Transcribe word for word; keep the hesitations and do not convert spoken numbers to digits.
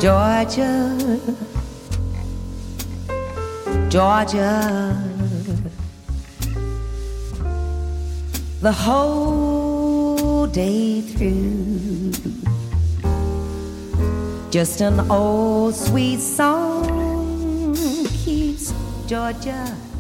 Georgia, Georgia, the whole day through. Just an old sweet song keeps Georgia